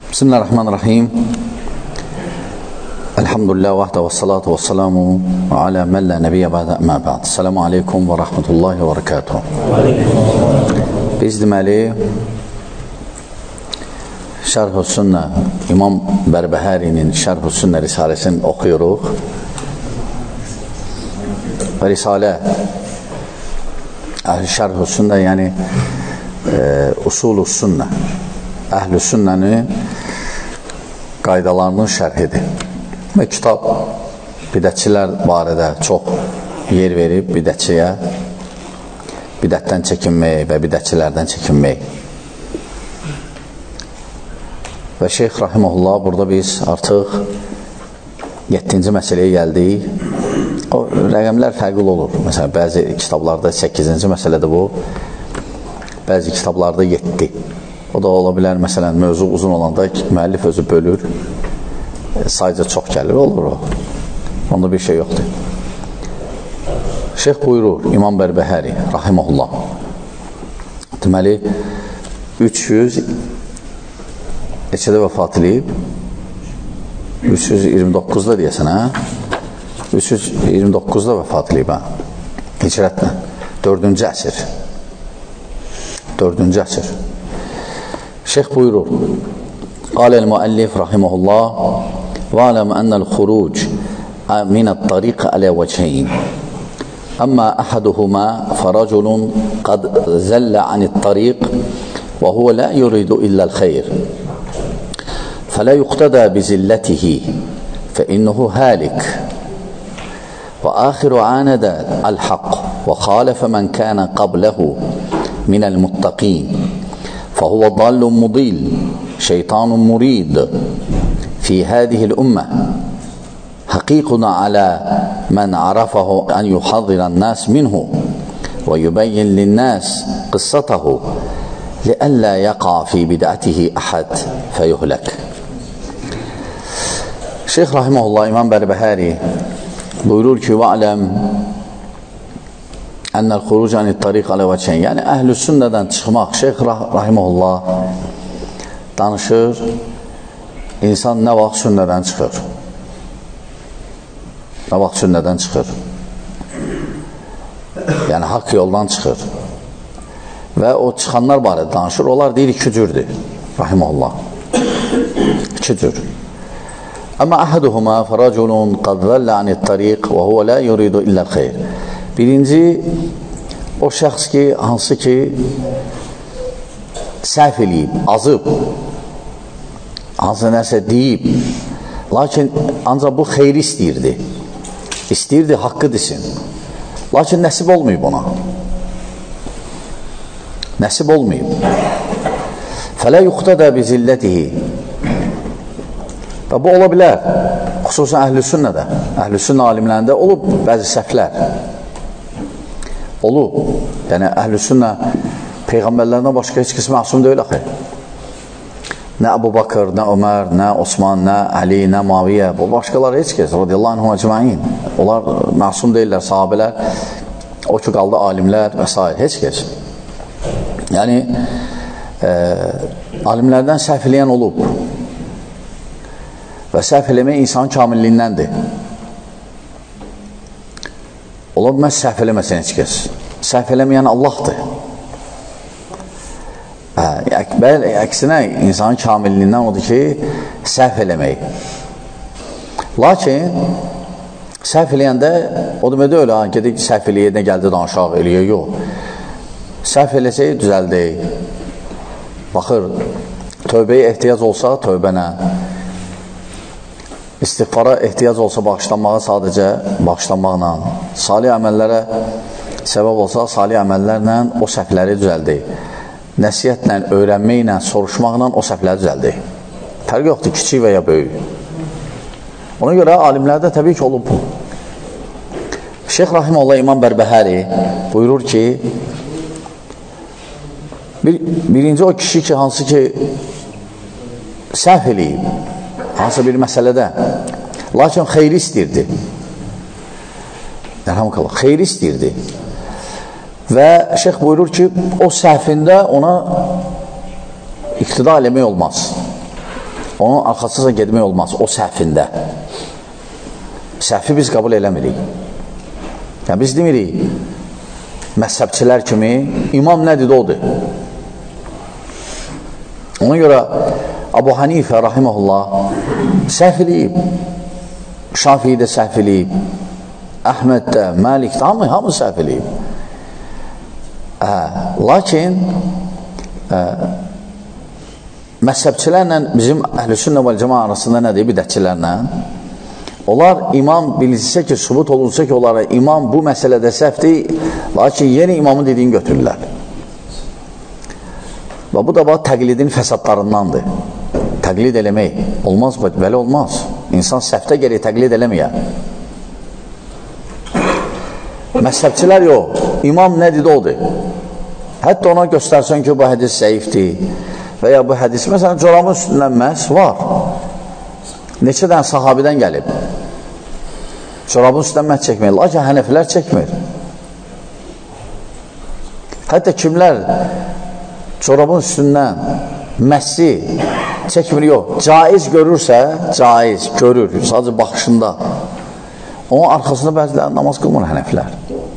Bismillahirrahmanirrahim. Elhamdülillah vahdə və salatu və salamu alə mən lə nəbiyyə bədə əmmə bəd. Selamu aleykum və rəhmətullahi və rəkatuhu. Biz deməli Şərh-ü Sünnə İmam Bərbəhərinin Şərh-ü Sünnə risaləsini oxuyuruq. Və risalə Şərh-ü Sünnə yəni Usul-u Sünnə Əhl-i Sünnənin qaydalarının şərhidir. Və kitab bidətçilər barədə çox yer verib bidətçiyə, bidətdən çəkinmək və bidətçilərdən çəkinmək. Və Şeyx Rahimullah burada biz artıq 7-ci məsələyə gəldik. O rəqəmlər fərqli olur. Məsələn, bəzi kitablarda 8-ci məsələdir bu, bəzi kitablarda 7. O da ola bilər, məsələn, mövzu uzun olanda müəllif özü bölür, sayca çox gəlir, olur o. Onda bir şey yoxdur. Şeyx buyurur, İmam Bərbəhəri, rahiməhullah. Deməli, 300 neçədə vəfat edib? 329-da deyəsən, hə? 329-da vəfat edib, hə? Hicrətlə. 4-cü əsr. 4-cü əsr. Şeyx buyurur, Qâlel müəllif rahiməhullah və aləm ənəl xuruc minət tariq alə vəcəyin. Əmmə əhəduhumə fərəculun qad zəllə anit tariq və huvə lə yuridu illəl xeyr. Fələ yuqtədə bizillətihi fəinnuhu həlik. Və axiru ənədə əl-haqq və xalifə mən kənə qabləhu minəl muttaqin. فهو ضال مضل شيطان مريد في هذه الأمة حقيقنا على من عرفه أن يحذر الناس منه ويبين للناس قصته لئلا يقع في بدعته أحد فيهلك. Şeyx Rahiməhullah İmam Bərbəhəri buyurur ki, وَعْلَمْ Ənəl xuruc anit tariq alə vəcəyin. Yəni, əhl-i sünnədən çıxmaq. Şeyx Rahiməhullah danışır, insan nə vaxt sünnədən çıxır? Nə vaxt sünnədən çıxır? Yəni, haqq yoldan çıxır. Və o çıxanlar barədə danışır. Onlar deyir, 2 cürdür. Rahiməhullah. 2 cür. Əmmə əhəduhumə fərəculun qad zəllə anit tariq və huvə lə yuridu illəl xeyr. Birinci, o şəxs ki, hansı ki, səhv eləyib, azıb, hansı nəsə deyib, lakin ancaq bu xeyri istəyirdi. İstəyirdi, haqqı desin. Lakin nəsib olmayıb ona. Nəsib olmayıb. Fələ yuqtədə bizillətihi. Və bu ola bilər, xüsusən əhl-i sünnədə, əhl-i sünnə alimlərində olub bəzi səhvlər. Olub. Yəni, əhl-i sünnə peyğəmbərlərindən başqa heç kəs məsum deyil axı. Nə Əbu Bakır, nə Ömər, nə Osman, nə Əli, nə Maviyyə, bu başqalar heç kəs, radiyallahu anhum əcmain. Onlar məsum deyirlər, sahabələr, o ki qaldı alimlər və s. Heç kəs. Yəni, alimlərdən səhv eləyən olub. Və səhv eləmək insanın kamilliyindəndir. Ola bilməz səhv eləməsən heç kəs. Səhv eləməyən Allahdır. Əksinə, insanın kamilliyindən odur ki, səhv eləmək. Lakin, səhv eləyəndə, o demək deyil, gedik səhv eləyək, nə gəldi danışaq eləyək, yox. Səhv eləsək, düzəldək. Baxır, tövbəyə ehtiyac olsa, tövbənə. İstiğfara ehtiyac olsa bağışlanmağa sadəcə bağışlanmaqla, salih əməllərə səbəb olsa salih əməllərlə o səhvləri düzəldik. Nəsiyyətlə, öyrənməklə, soruşmaqla o səhvləri düzəldik. Fərq yoxdur, kiçik və ya böyük. Ona görə alimlərdə təbii ki olub bu. Şeyx Rahiməhullah İmam Bərbəhəri buyurur ki, birinci o kişi ki, hansı ki səhv eləyib, hansı bir məsələdə, lakin xeyri istəyirdi. Xeyri istəyirdi. Və şeyx buyurur ki, o səhvində ona iqtida eləmək olmaz. onun arxasıca gedmək olmaz, o səhvində. Səhvi biz qəbul eləmirik. Yəni, biz demirik, məzhəbçilər kimi imam nədir, odur. Ona görə Abu Hanifə rahiməhullah səhv eləyib, Şafii də səhv eləyib, Əhməd də, Məlik də, hamı səhv eləyib. Lakin məzhəbçilərlə bizim Əhl-i-Sünnə vəl-Cəmaə arasında nədir bidətçilərlə? Onlar imam bilinsə ki, sübut olunsa ki, onlara imam bu məsələdə səhvdir, lakin yeni imamın dediyini götürürlər. Və bu da təqlidin fəsadlarındandır. Təqlid eləmək olmaz, belə olmaz. İnsan səhvdə gəlir təqlid eləməyə. Məzhəbçilər yox, imam nədir, odur. Hətta ona göstərsən ki, bu hədis zəifdir və ya bu hədis, məsələn, corabın üstündən məhz var. Neçə dənə sahabidən gəlib. Corabın üstündən məhz çəkmir, lakin hənəfilər çəkmir. Hətta kimlər corabın üstündən məhsi çəkmir, yox, caiz görürsə, caiz görür, sadəcə baxışında. Onun arxasında bəziləri namaz qılmır hənəflər.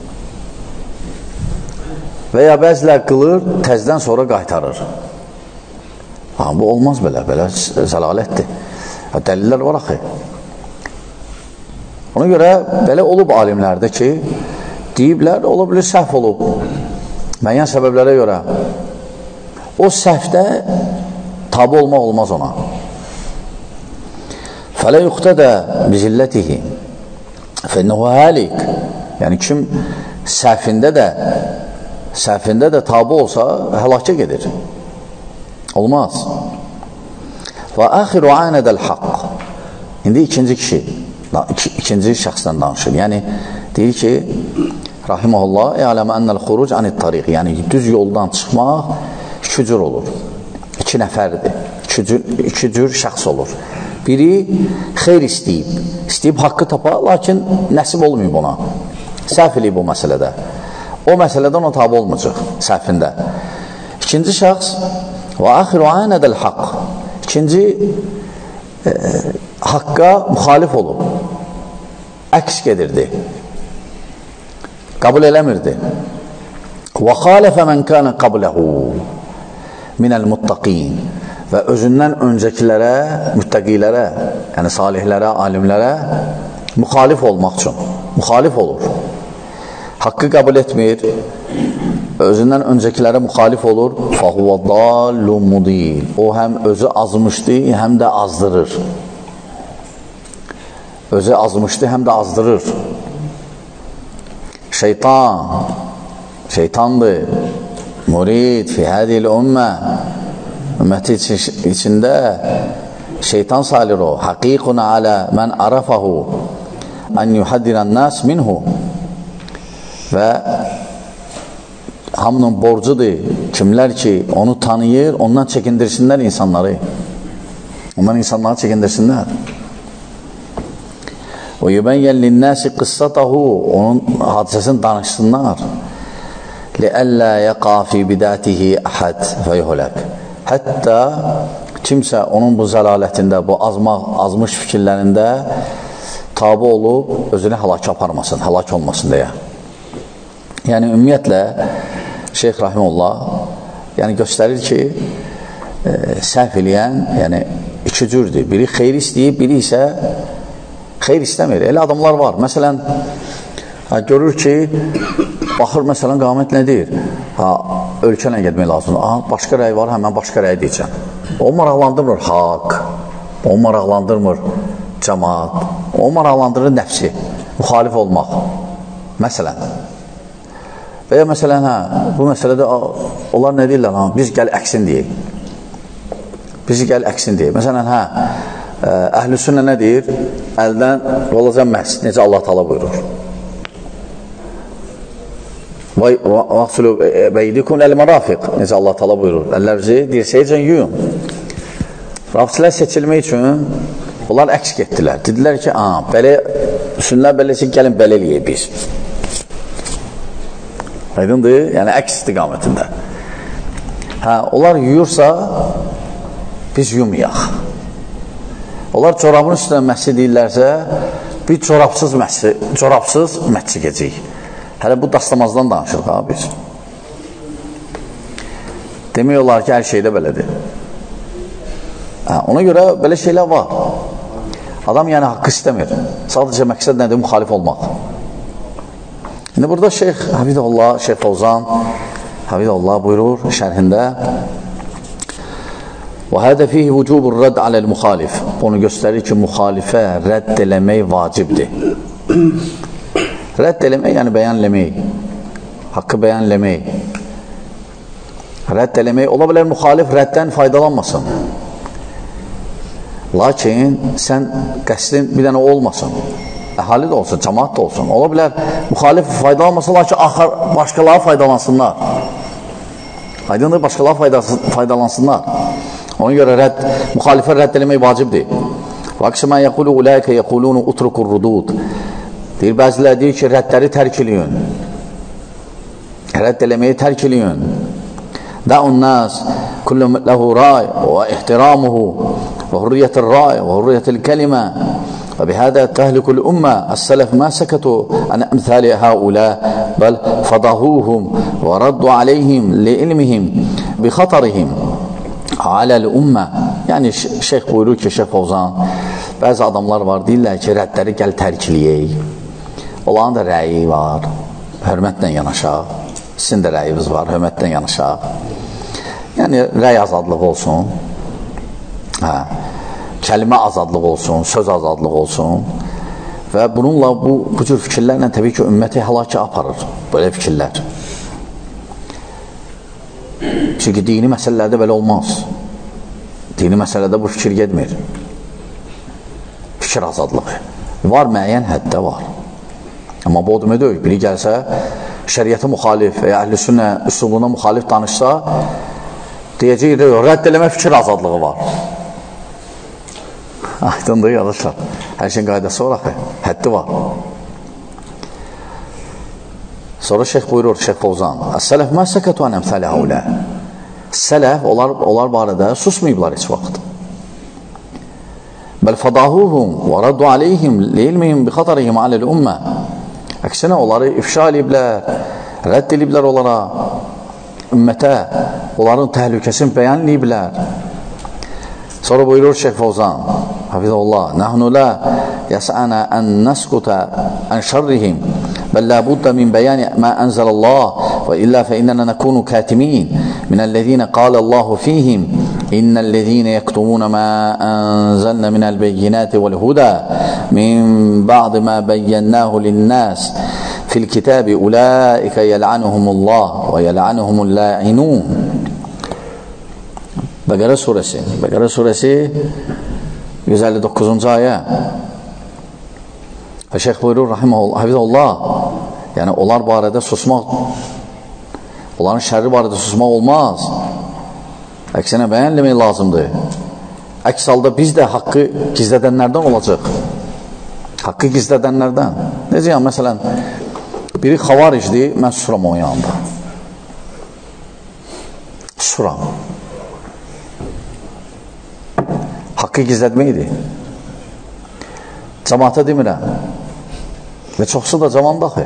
Və ya bəzilər qılır, təzdən sonra qaytarır. Bu olmaz belə zəlalətdir. Dəlillər var axı. Ona görə belə olub alimlərdə ki, deyiblər, ola bilir səhv olub. Müəyyən səbəblərə görə. O səhvdə tabi olmaq olmaz ona. Fələ yuxtədə bizillətihi fənnəhu həlik. Yəni kim səhvində də tabi olsa həlakə gedir. Olmaz. Və əxiru ənədəl haqq. İndi ikinci şəxsdən danışır. Yəni, deyir ki, rahiməhullah, ələmə ənəl xuruc anid tariq. Yəni, düz yoldan çıxmaq iki cür olur. İki nəfərdir. İki cür şəxs olur. Biri xeyr istəyib haqqı tapa, lakin nəsib olmayıb ona. Səhv eləyib o məsələdə. O məsələdə ona tabi olmayacaq, səhvində. İkinci şəxs və əxiru ənədəl haqq. İkinci, haqqa müxalif olub, əks gedirdi, qəbul eləmirdi. Və xalifə mən kənə qabləhu minəl muttaqin. Və özündən öncəkilərə, müttəqilərə, yəni salihlərə, alimlərə müxalif olmaq üçün, müxalif olur. Haqqı qəbul etmir, özündən öncəkilərə müxalif olur. Fəhuvə dallu mudil. O həm özü azmışdır, həm də azdırır. Özü azmışdır, həm də azdırır. Şeytandır. Murid fi hədil ümmə. Ümməti içində şeytan salir o. Haqiqun alə mən arafahu ən yuhaddirən nas minhu. Və hamının borcudur, kimlər ki onu tanıyır, ondan çəkindirsinlər insanları. Ondan insanları çəkindirsinlər. O yubəyyən linnəsi qıssatahu, onun hadisəsini danışsınlar. Liəllə yəqa fi bidətihi əhəd fəyhulək. Hətta kimsə onun bu zəlalətində, bu azmış fikirlərində tabi olub, özünü həlak aparmasın, həlak olmasın deyə. Yəni, ümumiyyətlə, Şeyx Rahimullah göstərir ki, səhv eləyən iki cürdür. Biri xeyr istəyib, biri isə xeyr istəmir. Elə adamlar var. Məsələn, görür ki, baxır, məsələn, qamət nədir? Ölkənə gedmək lazımdır. Başqa rəy var, mən başqa rəy deyəcəm. O maraqlandırmır haqq, o maraqlandırmır cəmaat, o maraqlandırır nəfsi, müxalif olmaq. Məsələn. Və ya məsələn, bu məsələdə onlar nə deyirlər? Biz gəl əksin deyək. Bizi gəl əksin deyək. Məsələn, Əhl-i Sünnə nə deyir? Əldən olacaq məhz, necə Allah Taala buyurur. Vəxsulu beydikum əl-mərafiq, necə Allah Taala buyurur. Əllərinizi dirsəyəcən yuyun. Rafizlər seçilmək üçün onlar əks getdilər. Dedilər ki, belə Sünnələr beləsi, gəlin belə eləyək biz. Aydındır? Yəni, əks istiqamətində. Onlar yuyursa, biz yumayaq. Onlar corabın üstünə məscid deyirlərsə, bir corabsız məscid gecəyik. Hələ bu dastamazdan danışırıq ha biz. Demək olar ki, hər şeydə belədir. Ona görə belə şeylər var. Adam yəni haqqı istəmir. Sadəcə məqsəd nədir? Müxalif olmaq. İndi burada Şeyx Hafizullah, Şeyx Fovzan Hafizullah buyurur şərhində وَهَذَا فِيهِ وُجُوبُ الرَّدْ عَلَى الْمُخَالِفِ Onu göstərir ki, müxalifə rədd eləmək vacibdir. Rədd eləmək, yəni bəyənləmək, haqqı bəyənləmək. Rədd eləmək, ola bilər müxalif rəddən faydalanmasın. Lakin sən qəsdin bir dənə olmasın. Əhali də olsun, cəmaat da olsun. Ola bilər müxalif faydalanmasın, lakin axır başqaları faydalansınlar. Aydındır, başqaları faydalansınlar. Ona görə müxalifə rədd eləmək vacibdir. Vəqsimə yəqulu uləykə yəqulunu utrukur rudud. Deyir, bəzilər deyir ki, rəddləri tərk eləyin. Rədd eləməyi tərk eləyin. Dəun nəs kullum ləhu ray və ihtiramuhu və hurriyyətir ray və hurriyyətil kəlimə və bihədə təhlikul ümmə əs-sələf mə səkətu ən əmthəli həulə bəl fadahuhum və raddu aleyhim li ilmihim bi xatarihim aləl ümmə. Yəni şeyx buyurur ki, Şeyx Fovzan, bəzi adamlar var, deyirlər ki, rəddləri gəl tərkliyək. Onların da rəyi var, hörmətlə yanaşaq. Sizin də rəyiniz var, hörmətlə yanaşaq. Yəni rəy azadlığı olsun, kəlimə azadlığı olsun, söz azadlığı olsun və bununla bu cür fikirlərlə təbii ki, ümməti həlakə aparır, belə fikirlər. Çünki dini məsələlərdə belə olmaz. Dini məsələdə bu fikir gedmir. Fikir azadlığı. Var, müəyyən həddə var. Amma bu o demək deyil. Biri gəlsə, şəriyyəti müxalif və əhl-i sünnə üslubuna müxalif danışsa, deyəcək, rədd eləmə fikir azadlığı var. Aydındır, yadırlar. Hər şeyin qaydası var, həddi var. Sonra şeyx buyurur, Şeyx Fovzan, Əs-sələf mə səkətu ən əmthəli həulə. Sələf, onlar barədə susmayıblar heç vaxt. Bəl fadahuhum və raddu aleyhim lilmihim bi xatarihim aləl ümmə. Əksinə, onları ifşa ediblər, rədd ediblər onlara, ümmətə, onların təhlükəsini bəyan ediblər. Sonra buyurur Şeyx Fovzan, Hafizullah, nəhnu la yəs'ənə ən nəsquta ən şərrihim بل لا بد من بيان ما أنزل الله وإلا فإننا نكون كاتمين من الذين قال الله فيهم إن الذين يكتمون ما أنزلنا من البينات والهدى من بعد ما بيناه للناس في الكتاب أولئك يلعنهم الله ويلعنهم اللاعنون. Bəqərə surəsi 159-cu ayə. Və şeyx buyurur, Hafizullah, yəni onlar barədə susmaq, onların şərri barədə susmaq olmaz. Əksinə bəyənləmək lazımdır. Əks halda biz də haqqı gizlədənlərdən olacaq. Haqqı gizlədənlərdən. Necə yəni, məsələn, biri xavaricdir, mən susuram onun yanında. Susuram. Haqqı gizlədməkdir. Cəmaata demirəm. Və çoxsu da cavandaxı.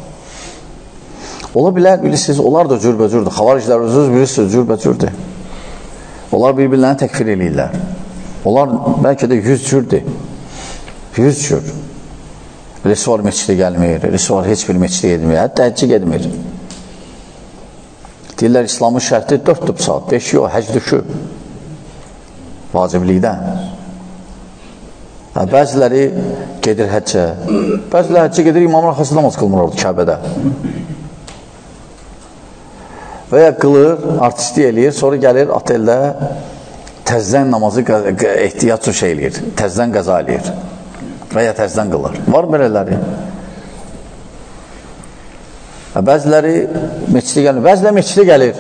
Ola bilər, bilirsiniz, onlar da cürbəcürdür. Xavariclər özünüz bilirsiniz, cürbəcürdür. Onlar bir-birlərini təkfir edirlər. Onlar bəlkə də 100 cürdür. 100 cür. Birisi var meçidi gəlmir, birisi var heç bir meçidi edmir, hətta həcci gedmir. Deyirlər, İslamın şərti 4 saat, 5 yox, həc düşü. Vaciblikdən. Bəziləri gedir həccə. Bəziləri həccə gedir, imamın arxasında namaz qılmır orada, Kəbədə. Və ya qılır, artisti eləyir, sonra gəlir oteldə təzdən namazı ehtiyat üçün şey eləyir, təzdən qəza eləyir. Və ya təzdən qılır. Var belələri. Bəziləri meçidi gəlir, bəziləri meçidi gəlir.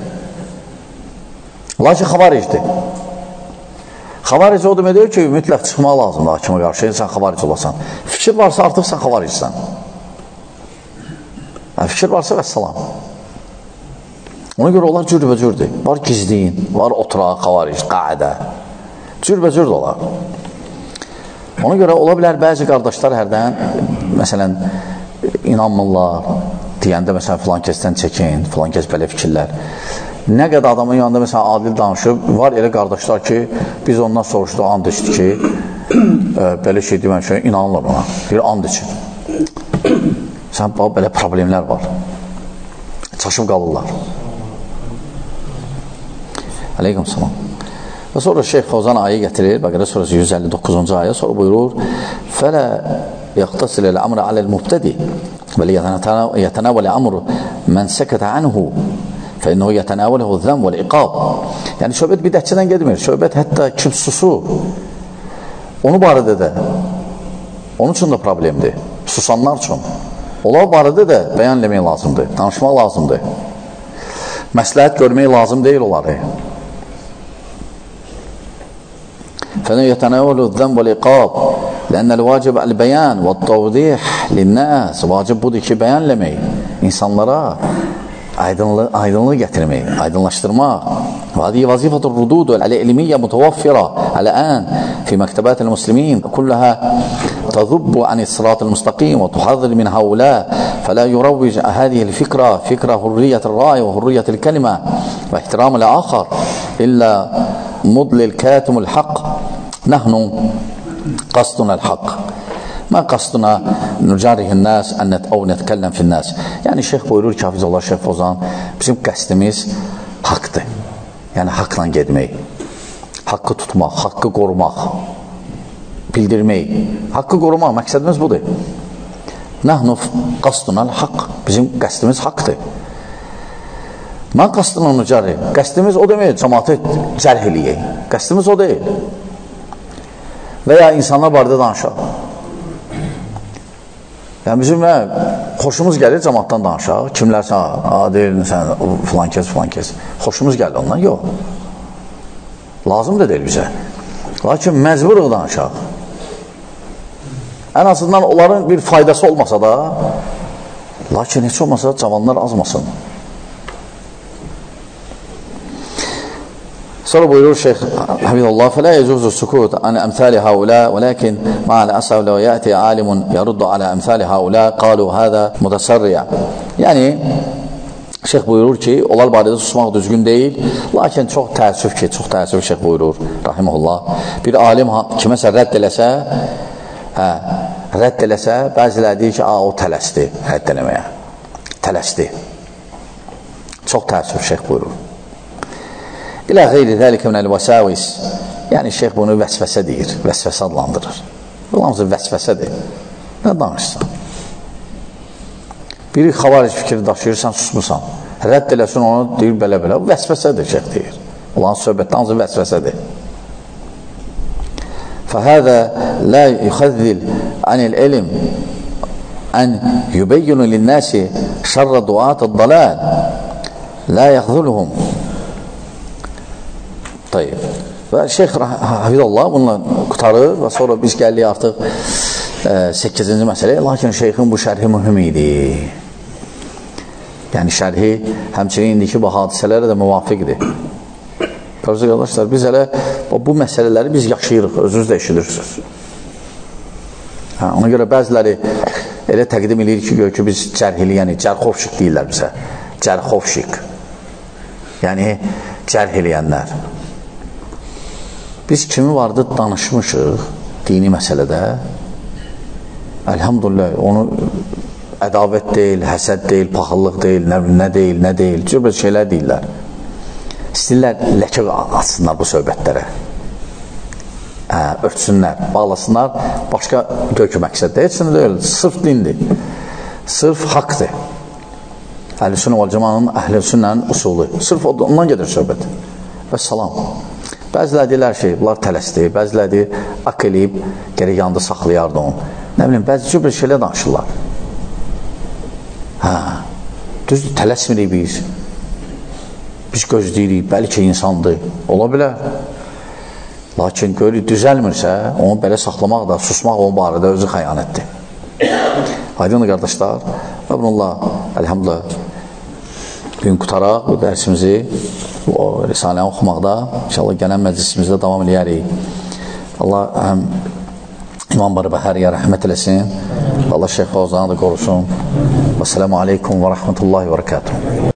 Lakin xavaricdir. Xavaric o demək deyir ki, mütləq çıxmaq lazımdır hakimə qarşı, sən xavaric olasan. Fikir varsa artıq sən xavaricsən. Fikir varsa vəssalam. Ona görə onlar cürbəcürdür. Var gizliyin, var oturaq, xavaric, qaədə. Cürbəcürdür onlar. Ona görə ola bilər bəzi qardaşlar hərdən, məsələn, inanmırlar, deyəndə, məsələn, filan kəsdən çəkin, filan kəs belə fikirlər. Nə qədər adamın yanında, məsələn, adil danışıb, var elə qardaşlar ki, biz ondan soruşduq, and içdi ki, belə şey demək, inanırlar ona, bir and için. Sən, belə problemlər var. Çaşıb qalırlar. Aleyküm salam. Və sonra Şeyx Fawzan ayə gətirir, Bəqərə surəsi 159-cu ayə, sonra buyurur, فَلَا يَقْتَصِلَ الْأَمْرَ عَلَى الْمُبْتَدِ وَلِيَتَنَاوَلِ أَمْرُ مَنْ سَكَتَ عَنْهُ فَإِنَّهُ يَتَنَاوَلَهُ الذَّمْ وَالْإِقَابِ. Yəni, söhbət bidətçidən gedmir. Söhbət hətta kim susur, onu barədə də, onun üçün də problemdir. Susanlar üçün. Onlar barədə də bəyan eləmək lazımdır, danışmaq lazımdır. Məsləhət görmək lazım deyil onları. فَإِنَّهُ يَتَنَاوَلُ الذَّمْ وَالْإِقَابِ لَأَنَّ الْوَاجِبَ الْبَيَانِ وَالتَّوْضِيحِ لِلنَّاسِ. Vacib budur ki, bəyan eləmək, insanlara aydınlığı gətirmək, aydınlaşdırmaq. وهذه وظيفة الردود العلمية متوفرة الآن في مكتبات المسلمين كلها تذب عن الصراط المستقيم وتحذر من هؤلاء فلا يروج هذه الفكرة فكرة حرية الرأي وحرية الكلمة واحترام الآخر إلا مضلل كاتم الحق. نحن قصدنا الحق ما قصدنا نجارih الناس أو نتكلم في الناس. Yəni Şeyx buyurur ki, Hafizullah Şeyx Fawzan, bizim qəsdimiz haqdır. Yəni haqla getmək, haqqı tutmaq, haqqı qorumaq, bildirmək, haqqı qorumaq, məqsədimiz budur. Nəhnu qasdunal haqq, bizim qəsdimiz haqdır. Mən qasdına nucari, qəsdimiz o demək, cəmaatı cərh eləyək, qəsdimiz o deyil. Və ya insanlar barədə danışaq. Yəni bizim xoşumuz gəlir cəmaatdan danışaq, kimlərsən, deyil, sən filan kəs, xoşumuz gəlir ondan, yox. Lazım da deyil bizə. Lakin məcburuq danışaq. Ən azından onların bir faydası olmasa da, lakin heç olmasa cavanlar azmasın. Sonra buyurur Şeyx Hafizullah, فَلَا يَجُوزُ السُّكُوتُ عَنْ أَمْثَالِ هَؤُلَاءِ وَلَكِنْ مَعَ الْأَسَفِ لَوْ يَأْتِي عَالِمٌ يَرُدُّ عَلَى أَمْثَالِ هَؤُلَاءِ قَالُوا هَذَا مُتَسَرِّعٌ. Yəni, Şeyx buyurur ki, onlar barədə susmaq düzgün deyil, lakin çox təəssüf Şeyx buyurur, rahiməhullah, bir alim kiməsə rədd eləsə, bəziləri deyir ki, o tələsdi, rədd eləməyə, tələsdi. Çox təəssüf Şeyx buyurur. İlə qeyri dəlikə minəl vəsəvis. Yəni, Şeyx bunu vəsvəsə deyir, vəsvəsə adlandırır. Bu hamısı vəsvəsədir. Nə danışsan? Biri xavaric fikri daşıyırsan, susmursan. Rədd eləsin onu, deyir belə-belə. Bu vəsvəsədir, Şeyx deyir. Olan söhbətdə hamısı vəsvəsədir. فَهَذَا لَا يُخَذِّلْ عَنِ الْعِلْمِ أَنْ يُبَيِّنُ لِلنَّاسِ شَرَّ دُعَاتِ الضَّلَالِ لَا يَخْذُلُهُمْ. Və Şeyx Hafizullah bununla qutarır və sonra biz gəlirik artıq 8-ci məsələyə, lakin Şeyxin bu şərhi mühüm idi. Yəni şərhi həmçinin indiki bu hadisələrə də müvafiqdir. Qarşı qardaşlar, biz hələ bu məsələləri biz yaşayırıq, özünüz də eşidirsiniz. Ona görə bəziləri elə təqdim edir ki, biz cərhili, yəni cərxovşik deyirlər bizə. Cərxovşik. Yəni cərh eləyənlər. Biz kimi vardı danışmışıq dini məsələdə, əlhamdülillah, onu ədavət deyil, həsəd deyil, paxıllıq deyil, nə deyil, cürbə şeylər deyirlər. İstəyirlər ləkə atsınlar bu söhbətlərə, örtsünlər, bağlasınlar, başqa gökü məqsəddə, heç nə deyil, sırf dindir, sırf haqdır. Əhl-i-Sünnə vəl-Cəmanın, Əhl-i-Sünnənin usulu, sırf ondan gedir söhbət. Və salam. Bəziləri deyirlər ki, bunlar tələsdir, bəziləri deyir, ak eləyib, gərək yanında saxlayardı onu. Nə bilim, bəzi cübr şeylə danışırlar. Düzdür, tələsmirik biz. Biz gözləyirik, bəlkə insandır, ola bilər. Lakin görürük, düzəlmirsə, onu belə saxlamaq da, susmaq onun barədə özü xəyanətdir. Aydınlı qardaşlar, və bununla, əlhamdülillah, bugün qutaraq bu dərsimizi, bu Risaləni oxumaqda, inşallah gələn məclisimizdə davam edərik. Allah həm İmam Barbahariyə rəhmət eləsin. Allah Şeyx Fawzanı da qorusun. Və selamu aleykum və rəhmətullahi və rəkatuhu.